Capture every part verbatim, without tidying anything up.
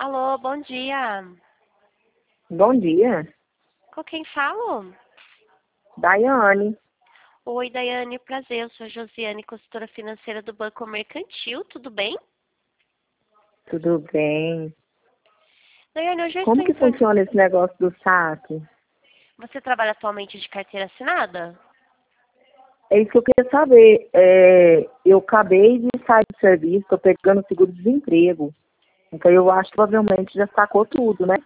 Alô, bom dia. Bom dia, Com quem falo? Daiane. Oi, Daiane, prazer. Eu sou a Josiane, consultora financeira do Banco Mercantil, tudo bem? Tudo bem? Daiane, eu já estou Como que entrando. funciona esse negócio do saque? Você trabalha atualmente de carteira assinada? É isso que eu queria saber. É, eu acabei de sair do serviço, estou pegando seguro-desemprego. Então eu acho que provavelmente já sacou tudo, né?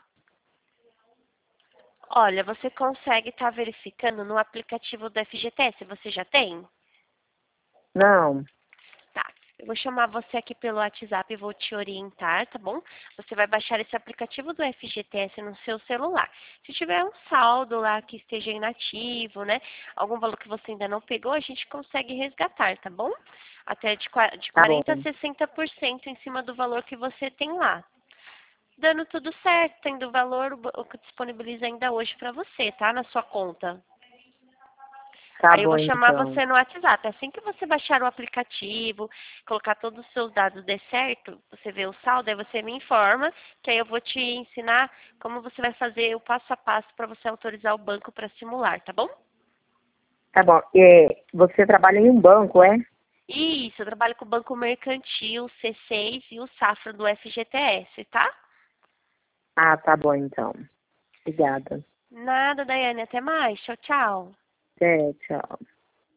Olha, você consegue estar verificando no aplicativo do F G T S, você já tem? Não, Tá. Eu vou chamar você aqui pelo WhatsApp e vou te orientar, tá bom? Você vai baixar esse aplicativo do F G T S no seu celular. Se tiver um saldo lá que esteja inativo, né? Algum valor que você ainda não pegou, a gente consegue resgatar, tá bom? Até de qua- de tá bom, quarenta a sessenta por cento em cima do valor que você tem lá. Dando tudo certo, tendo o valor, o banco disponibiliza ainda hoje para você, tá? Na sua conta. tá Aí eu bom vou chamar então. você no WhatsApp. Assim que você baixar o aplicativo, colocar todos os seus dados der certo, você vê o saldo, aí você me informa, que aí eu vou te ensinar como você vai fazer o passo a passo para você autorizar o banco para simular, tá bom? Tá bom. É, você trabalha em um banco, é? Isso, eu trabalho com o Banco Mercantil, C seis e o Safra do F G T S, tá? Ah, tá bom então. Obrigada. Nada, Daiane, até mais. Tchau, tchau. É, tchau.